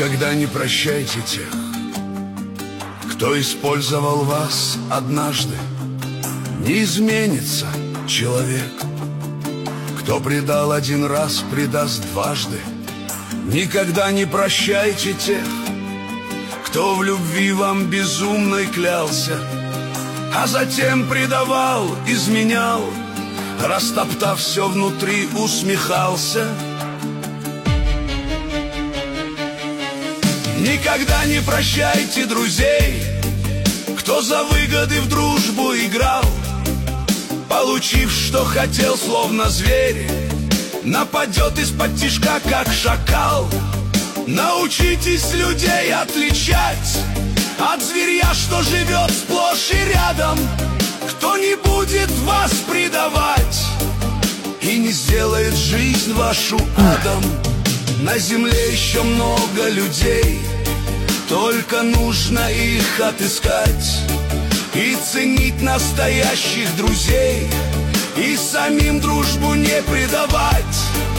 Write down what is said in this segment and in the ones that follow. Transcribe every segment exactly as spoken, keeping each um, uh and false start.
Никогда не прощайте тех, кто использовал вас однажды. Не изменится человек, кто предал один раз, предаст дважды. Никогда не прощайте тех, кто в любви вам безумной клялся, а затем предавал, изменял, растоптав все внутри, усмехался. Никогда не прощайте друзей, кто за выгоды в дружбу играл, получив, что хотел, словно зверь, нападет из-под тишка, как шакал. Научитесь людей отличать от зверья, что живет сплошь и рядом, кто не будет вас предавать и не сделает жизнь вашу адом. На земле еще много людей, только нужно их отыскать и ценить настоящих друзей, и самим дружбу не предавать.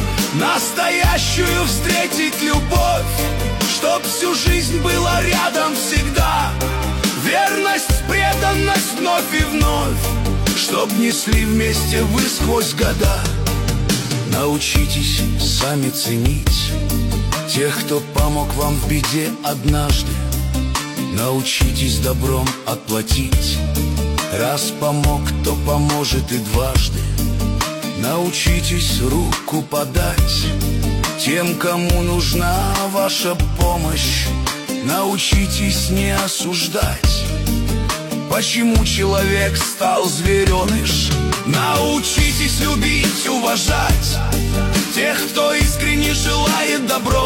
Настоящую встретить любовь, чтоб всю жизнь была рядом всегда. Верность, преданность вновь и вновь, чтоб несли вместе вы сквозь года. Научитесь сами ценить тех, кто помог вам в беде однажды. Научитесь добром отплатить, раз помог, то поможет и дважды. Научитесь руку подать тем, кому нужна ваша помощь. Научитесь не осуждать, почему человек стал звереныш. Научитесь любить, уважать тех, кто искренне желает добро,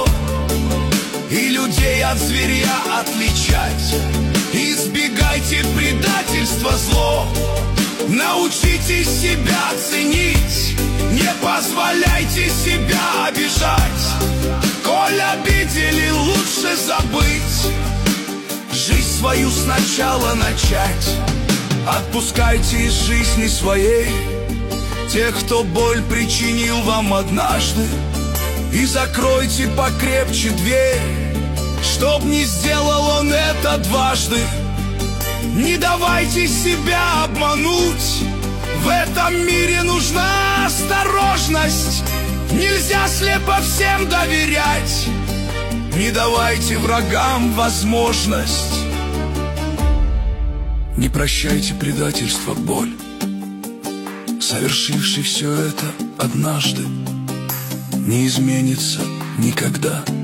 и людей от зверя отличать. Избегайте предательства, зло. Научитесь себя ценить, не позволяйте себя обижать. Коль обидели, лучше забыть, жизнь свою сначала начать. Отпускайте из жизни своей тех, кто боль причинил вам однажды, и закройте покрепче дверь, чтоб не сделал он это дважды. Не давайте себя обмануть, в этом мире нужна осторожность. Нельзя слепо всем доверять, не давайте врагам возможность. Не прощайте предательство, боль, совершивший все это однажды, не изменится никогда.